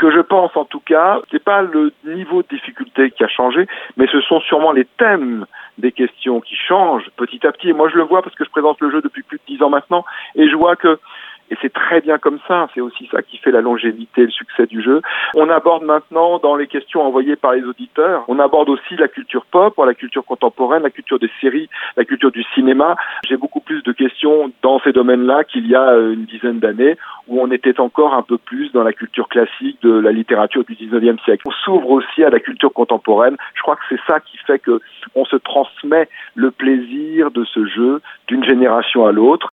que je pense en tout cas, c'est pas le niveau de difficulté qui a changé, mais ce sont sûrement les thèmes des questions qui changent petit à petit. Et moi je le vois parce que je présente le jeu depuis plus de 10 ans maintenant, et je vois que, et c'est très bien comme ça, c'est aussi ça qui fait la longévité et le succès du jeu. On aborde maintenant, dans les questions envoyées par les auditeurs, on aborde aussi la culture pop, la culture contemporaine, la culture des séries, la culture du cinéma. J'ai beaucoup plus de questions dans ces domaines-là qu'il y a une dizaine d'années, où on était encore un peu plus dans la culture classique de la littérature du 19e siècle. On s'ouvre aussi à la culture contemporaine. Je crois que c'est ça qui fait que on se transmet le plaisir de ce jeu d'une génération à l'autre.